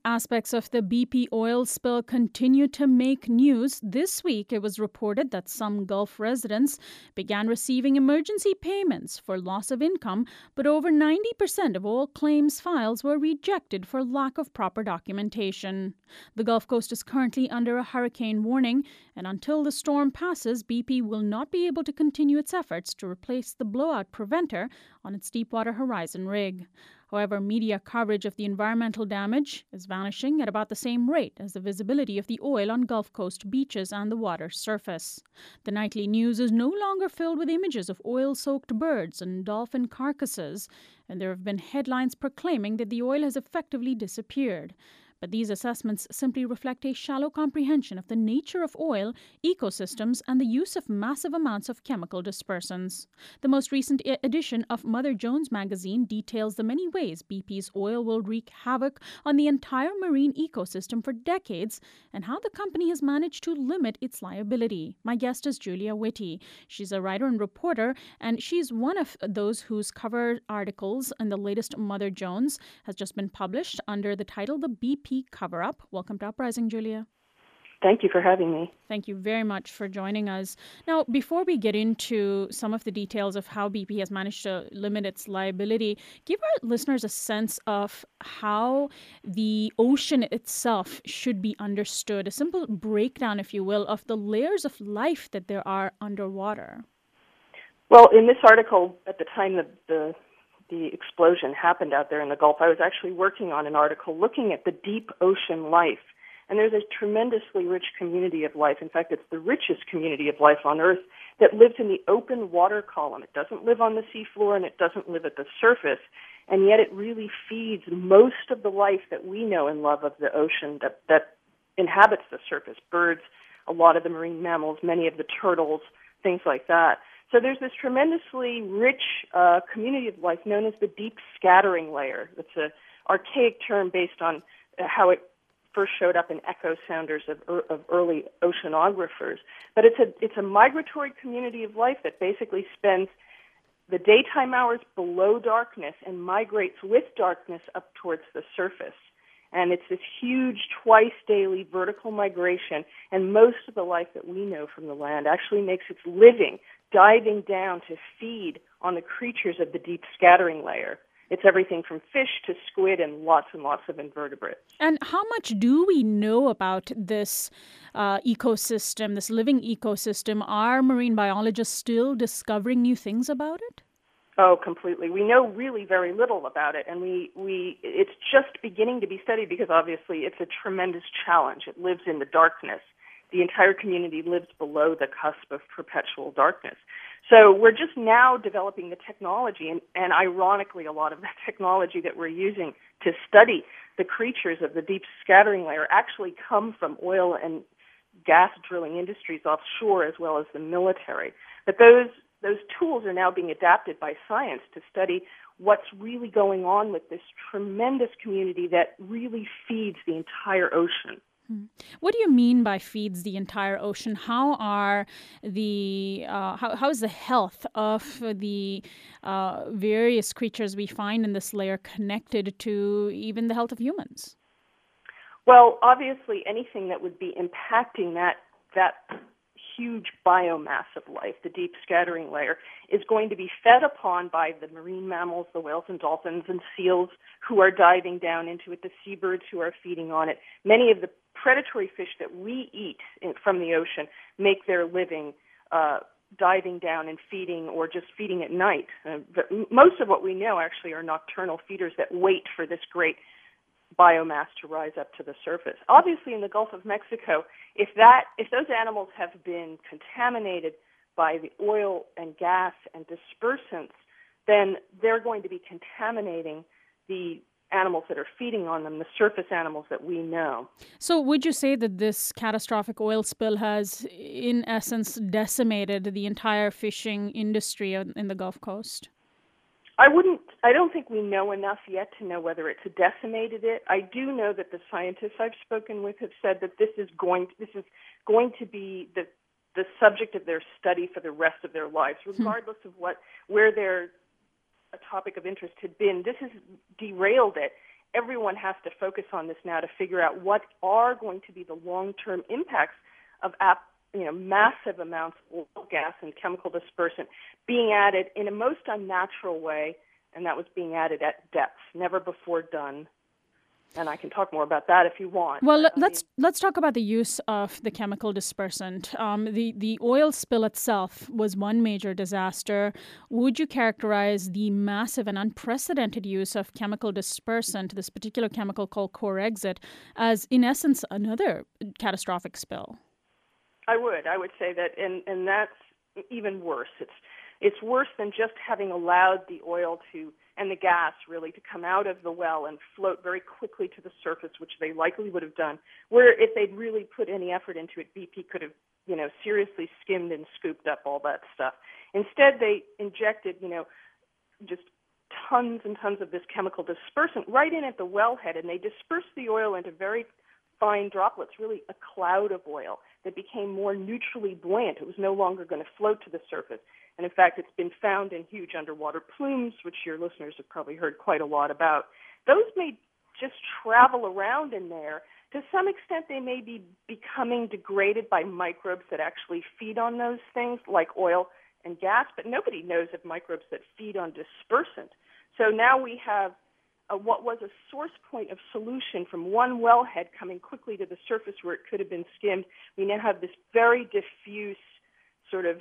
Aspects of the BP oil spill continue to make news. This week, it was reported that some Gulf residents began receiving emergency payments for loss of income, but over 90% of all claims files were rejected for lack of proper documentation. The Gulf Coast is currently under a hurricane warning, and until the storm passes, BP will not be able to continue its efforts to replace the blowout preventer on its Deepwater Horizon rig. However, media coverage of the environmental damage is vanishing at about the same rate as the visibility of the oil on Gulf Coast beaches and the water's surface. The nightly news is no longer filled with images of oil-soaked birds and dolphin carcasses, and there have been headlines proclaiming that the oil has effectively disappeared. But these assessments simply reflect a shallow comprehension of the nature of oil, ecosystems, and the use of massive amounts of chemical dispersants. The most recent edition of Mother Jones magazine details the many ways BP's oil will wreak havoc on the entire marine ecosystem for decades and how the company has managed to limit its liability. My guest is Julia Whitty. She's a writer and reporter, and she's one of those whose cover articles in the latest Mother Jones has just been published under the title The BP Cover-Up. Welcome to Uprising, Julia. Thank you for having me. Thank you very much for joining us. Now, before we get into some of the details of how BP has managed to limit its liability, give our listeners a sense of how the ocean itself should be understood, a simple breakdown, if you will, of the layers of life that there are underwater. Well, in this article, at the time that the explosion happened out there in the Gulf, I was actually working on an article looking at the deep ocean life. And there's a tremendously rich community of life. In fact, it's the richest community of life on Earth that lives in the open water column. It doesn't live on the seafloor and it doesn't live at the surface. And yet it really feeds most of the life that we know and love of the ocean that inhabits the surface. Birds, a lot of the marine mammals, many of the turtles, things like that. So there's this tremendously rich community of life known as the deep scattering layer. It's an archaic term based on how it first showed up in echo sounders of early oceanographers. But it's a migratory community of life that basically spends the daytime hours below darkness and migrates with darkness up towards the surface. And it's this huge twice-daily vertical migration, and most of the life that we know from the land actually makes its living diving down to feed on the creatures of the deep scattering layer. It's everything from fish to squid and lots of invertebrates. And how much do we know about this ecosystem, this living ecosystem? Are marine biologists still discovering new things about it? Oh, completely. We know really very little about it, and it's just beginning to be studied because obviously it's a tremendous challenge. It lives in the darkness. The entire community lives below the cusp of perpetual darkness. So we're just now developing the technology, and ironically, a lot of the technology that we're using to study the creatures of the deep scattering layer actually come from oil and gas drilling industries offshore as well as the military. But those tools are now being adapted by science to study what's really going on with this tremendous community that really feeds the entire ocean. What do you mean by feeds the entire ocean? How are how is the health of the various creatures we find in this layer connected to even the health of humans? Well, obviously, anything that would be impacting that huge biomass of life, the deep scattering layer, is going to be fed upon by the marine mammals, the whales and dolphins and seals who are diving down into it, the seabirds who are feeding on it. Many of the predatory fish that we eat from the ocean make their living diving down and feeding or just feeding at night. But most of what we know actually are nocturnal feeders that wait for this great biomass to rise up to the surface. Obviously, in the Gulf of Mexico, if those animals have been contaminated by the oil and gas and dispersants, then they're going to be contaminating the animals that are feeding on them, the surface animals that we know. So would you say that this catastrophic oil spill has, in essence, decimated the entire fishing industry in the Gulf Coast? I don't think we know enough yet to know whether it's decimated it. I do know that the scientists I've spoken with have said that this is going to be the subject of their study for the rest of their lives, regardless of where their topic of interest had been. This has derailed it, everyone has to focus on this now to figure out what are going to be the long-term impacts of massive amounts of oil, gas, and chemical dispersant being added in a most unnatural way, and that was being added at depths never before done. And I can talk more about that if you want. Well, let's talk about the use of the chemical dispersant. The oil spill itself was one major disaster. Would you characterize the massive and unprecedented use of chemical dispersant, this particular chemical called Corexit, as in essence another catastrophic spill? I would say that, and that's even worse. It's worse than just having allowed the oil and the gas really to come out of the well and float very quickly to the surface, which they likely would have done. Where if they'd really put any effort into it, BP could have, seriously skimmed and scooped up all that stuff. Instead, they injected, just tons and tons of this chemical dispersant right in at the wellhead, and they dispersed the oil into very fine droplets, really a cloud of oil that became more neutrally buoyant. It was no longer going to float to the surface. And in fact, it's been found in huge underwater plumes, which your listeners have probably heard quite a lot about. Those may just travel around in there. To some extent, they may be becoming degraded by microbes that actually feed on those things, like oil and gas, but nobody knows of microbes that feed on dispersant. So now we have what was a source point of solution from one wellhead coming quickly to the surface where it could have been skimmed. We now have this very diffuse sort of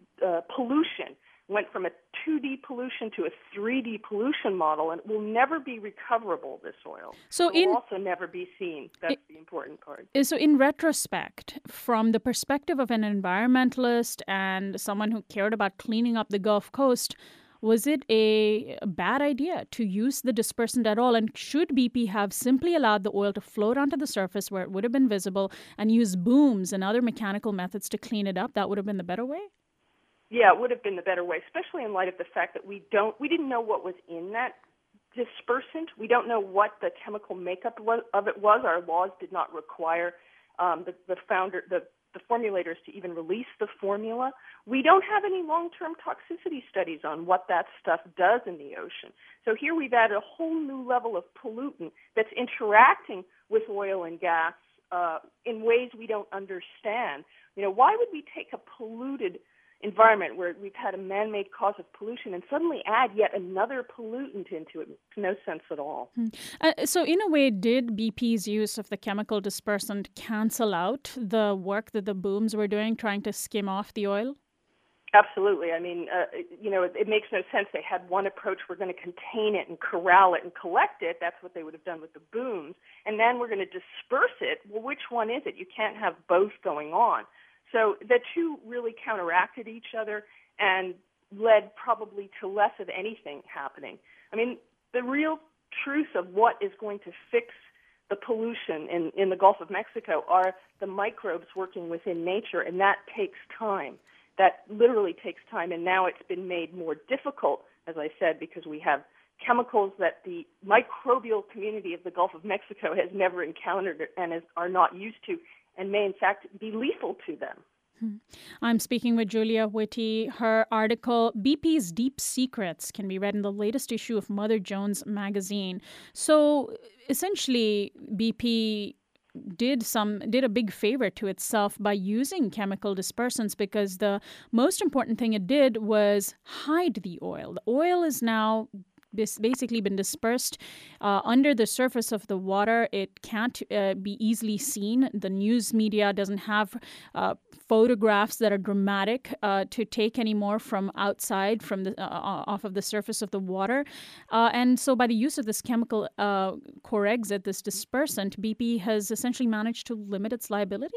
pollution. Went from a 2D pollution to a 3D pollution model, and it will never be recoverable, this oil. So it will also never be seen. That's the important part. So in retrospect, from the perspective of an environmentalist and someone who cared about cleaning up the Gulf Coast, was it a bad idea to use the dispersant at all? And should BP have simply allowed the oil to float onto the surface where it would have been visible and use booms and other mechanical methods to clean it up? That would have been the better way? Yeah, it would have been the better way, especially in light of the fact that we didn't know what was in that dispersant. We don't know what the chemical makeup of it was. Our laws did not require the formulators to even release the formula. We don't have any long-term toxicity studies on what that stuff does in the ocean. So here we've added a whole new level of pollutant that's interacting with oil and gas in ways we don't understand. Why would we take a polluted environment where we've had a man-made cause of pollution and suddenly add yet another pollutant into it? Makes no sense at all. So in a way, did BP's use of the chemical dispersant cancel out the work that the booms were doing, trying to skim off the oil? Absolutely. I mean, it makes no sense. They had one approach: we're going to contain it and corral it and collect it. That's what they would have done with the booms. And then we're going to disperse it. Well, which one is it? You can't have both going on. So the two really counteracted each other and led probably to less of anything happening. I mean, the real truth of what is going to fix the pollution in the Gulf of Mexico are the microbes working within nature, and that takes time. That literally takes time, and now it's been made more difficult, as I said, because we have chemicals that the microbial community of the Gulf of Mexico has never encountered and are not used to, and may in fact be lethal to them. I'm speaking with Julia Whitty. Her article, BP's Deep Secrets, can be read in the latest issue of Mother Jones magazine. So essentially, BP did a big favor to itself by using chemical dispersants, because the most important thing it did was hide the oil. The oil is now basically been dispersed under the surface of the water. It can't be easily seen. The news media doesn't have photographs that are dramatic to take anymore from outside, from the off of the surface of the water. And so by the use of this chemical Corexit, this dispersant, BP has essentially managed to limit its liability?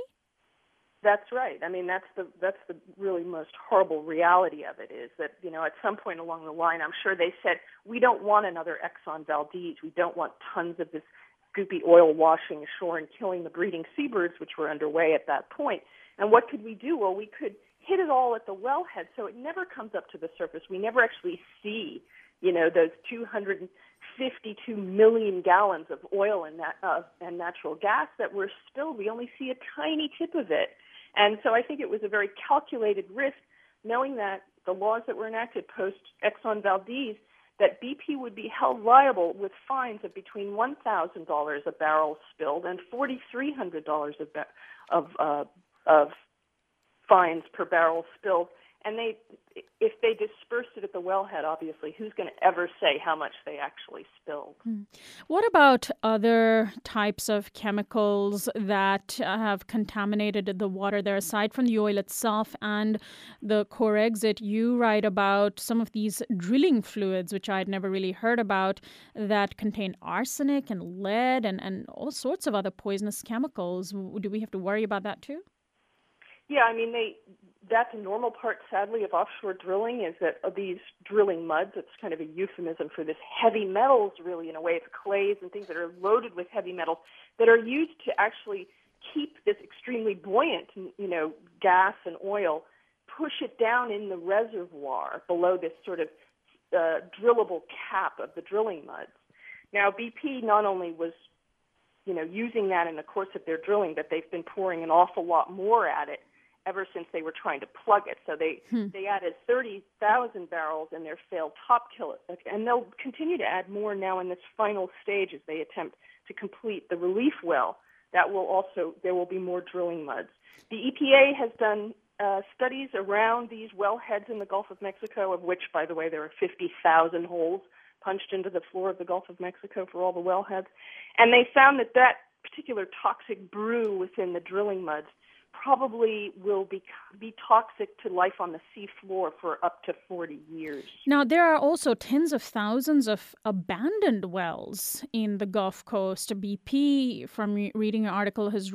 That's right. I mean, that's the really most horrible reality of it, is that, at some point along the line, I'm sure they said, we don't want another Exxon Valdez. We don't want tons of this goopy oil washing ashore and killing the breeding seabirds, which were underway at that point. And what could we do? Well, we could hit it all at the wellhead so it never comes up to the surface. We never actually see, those 252 million gallons of oil and natural gas that were spilled. We only see a tiny tip of it. And so I think it was a very calculated risk, knowing that the laws that were enacted post-Exxon Valdez that BP would be held liable with fines of between $1,000 a barrel spilled and $4,300 of fines per barrel spilled. And if they dispersed it at the wellhead, obviously, who's going to ever say how much they actually spilled? What about other types of chemicals that have contaminated the water there, aside from the oil itself and the Corexit? You write about some of these drilling fluids, which I'd never really heard about, that contain arsenic and lead and all sorts of other poisonous chemicals. Do we have to worry about that too? Yeah, I mean, that's a normal part, sadly, of offshore drilling, is that these drilling muds, it's kind of a euphemism for this heavy metals, really, in a way. It's clays and things that are loaded with heavy metals that are used to actually keep this extremely buoyant, gas and oil, push it down in the reservoir below this sort of drillable cap of the drilling muds. Now, BP not only was using that in the course of their drilling, but they've been pouring an awful lot more at it ever since they were trying to plug it. So they added 30,000 barrels in their failed top kill, and they'll continue to add more now in this final stage as they attempt to complete the relief well. There will be more drilling muds. The EPA has done studies around these wellheads in the Gulf of Mexico, of which, by the way, there are 50,000 holes punched into the floor of the Gulf of Mexico for all the wellheads. And they found that particular toxic brew within the drilling muds probably will be toxic to life on the sea floor for up to 40 years. Now, there are also tens of thousands of abandoned wells in the Gulf Coast. BP, from reading an article, has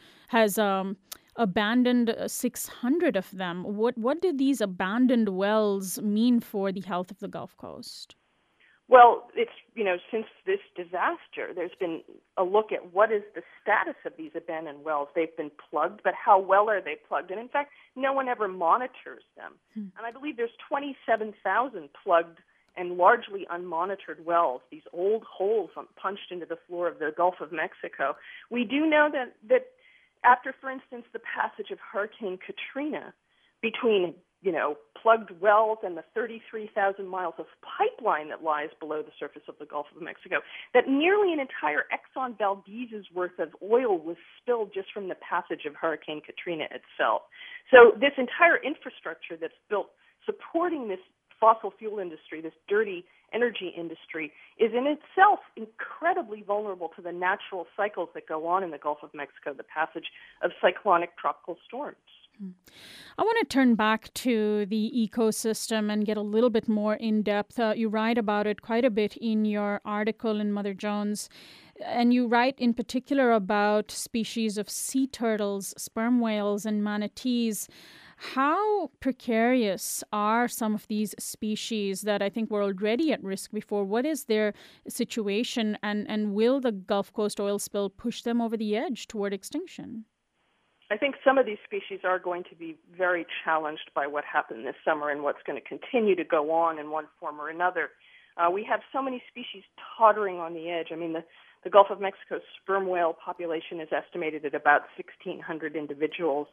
abandoned 600 of them. What do these abandoned wells mean for the health of the Gulf Coast? Well, it's, since this disaster, there's been a look at what is the status of these abandoned wells. They've been plugged, but how well are they plugged? And in fact, no one ever monitors them. And I believe there's 27,000 plugged and largely unmonitored wells, these old holes punched into the floor of the Gulf of Mexico. We do know that after, for instance, the passage of Hurricane Katrina, between plugged wells and the 33,000 miles of pipeline that lies below the surface of the Gulf of Mexico, that nearly an entire Exxon Valdez's worth of oil was spilled just from the passage of Hurricane Katrina itself. So this entire infrastructure that's built supporting this fossil fuel industry, this dirty energy industry, is in itself incredibly vulnerable to the natural cycles that go on in the Gulf of Mexico, the passage of cyclonic tropical storms. I want to turn back to the ecosystem and get a little bit more in depth. You write about it quite a bit in your article in Mother Jones. And you write in particular about species of sea turtles, sperm whales, and manatees. How precarious are some of these species that I think were already at risk before? What is their situation, and will the Gulf Coast oil spill push them over the edge toward extinction? I think some of these species are going to be very challenged by what happened this summer and what's going to continue to go on in one form or another. We have so many species tottering on the edge. I mean, the Gulf of Mexico sperm whale population is estimated at about 1,600 individuals,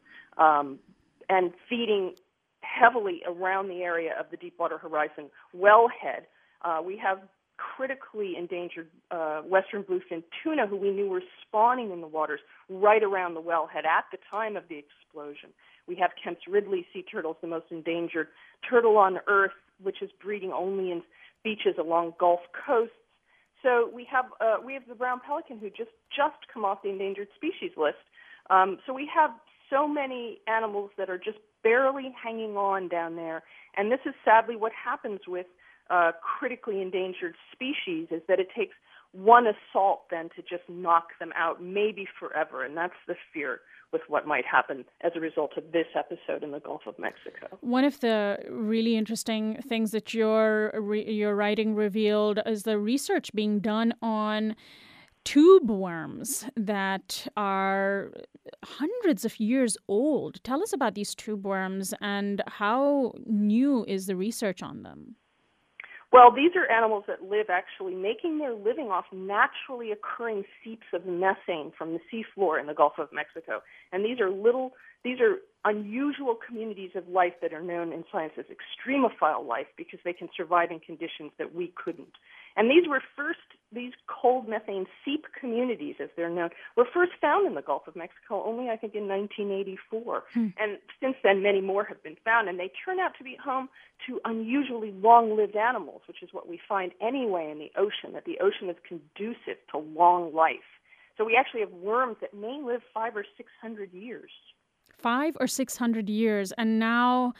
and feeding heavily around the area of the Deepwater Horizon wellhead. We have critically endangered western bluefin tuna, who we knew were spawning in the waters right around the wellhead at the time of the explosion. We have Kemp's Ridley sea turtles, the most endangered turtle on Earth, which is breeding only in beaches along Gulf coasts. So we have the brown pelican, who just come off the endangered species list. So we have so many animals that are just barely hanging on down there, and this is sadly what happens with critically endangered species, is that it takes one assault then to just knock them out, maybe forever, and that's the fear with what might happen as a result of this episode in the Gulf of Mexico. One of the really interesting things that your writing revealed is the research being done on tube worms that are hundreds of years old. Tell us about these tube worms and how new is the research on them? Well, these are animals that live actually making their living off naturally occurring seeps of methane from the seafloor in the Gulf of Mexico. And these are unusual communities of life that are known in science as extremophile life because they can survive in conditions that we couldn't. And these cold methane seep communities, as they're known, were first found in the Gulf of Mexico only, I think, in 1984. And since then, many more have been found, and they turn out to be home to unusually long-lived animals, which is what we find anyway in the ocean, that the ocean is conducive to long life. So we actually have worms that may live 500 or 600 years. 500 or 600 years, and now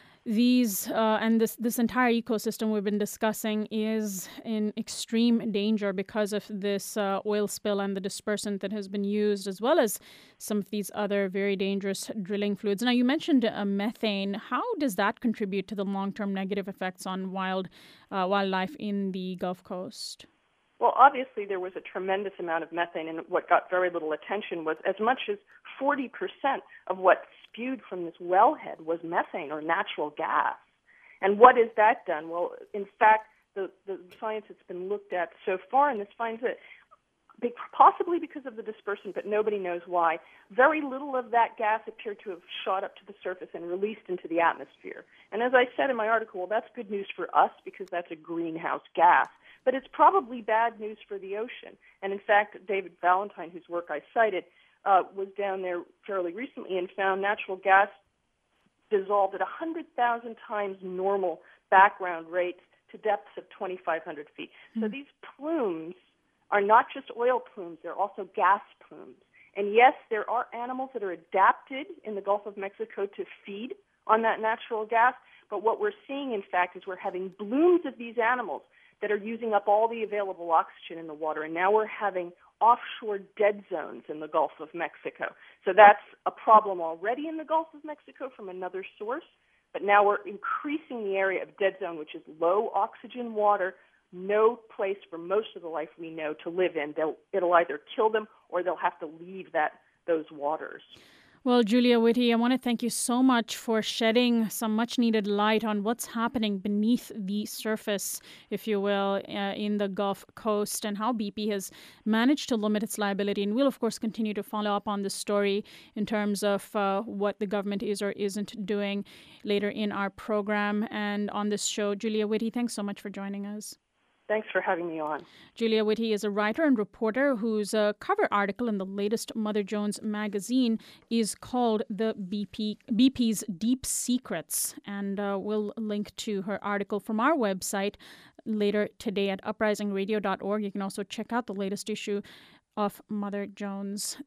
these and this entire ecosystem we've been discussing is in extreme danger because of this oil spill and the dispersant that has been used, as well as some of these other very dangerous drilling fluids. Now, you mentioned methane. How does that contribute to the long-term negative effects on wildlife in the Gulf Coast? Well, obviously, there was a tremendous amount of methane, and what got very little attention was as much as 40% of what spewed from this wellhead was methane or natural gas. And what has that done? Well, in fact, the science that's been looked at so far, and this finds that possibly because of the dispersant, but nobody knows why, very little of that gas appeared to have shot up to the surface and released into the atmosphere. And as I said in my article, well, that's good news for us because that's a greenhouse gas. But it's probably bad news for the ocean. And in fact, David Valentine, whose work I cited, was down there fairly recently and found natural gas dissolved at 100,000 times normal background rates to depths of 2,500 feet. So these plumes are not just oil plumes, they're also gas plumes. And yes, there are animals that are adapted in the Gulf of Mexico to feed on that natural gas, but what we're seeing, in fact, is we're having blooms of these animals that are using up all the available oxygen in the water, and now we're having offshore dead zones in the Gulf of Mexico. So that's a problem already in the Gulf of Mexico from another source, but now we're increasing the area of dead zone, which is low oxygen water, no place for most of the life we know to live in. It'll either kill them or they'll have to leave those waters. Well, Julia Whitty, I want to thank you so much for shedding some much-needed light on what's happening beneath the surface, if you will, in the Gulf Coast and how BP has managed to limit its liability. And we'll, of course, continue to follow up on this story in terms of what the government is or isn't doing later in our program and on this show. Julia Whitty, thanks so much for joining us. Thanks for having me on. Julia Whitty is a writer and reporter whose cover article in the latest Mother Jones magazine is called The BP's Deep Secrets. And we'll link to her article from our website later today at uprisingradio.org. You can also check out the latest issue of Mother Jones.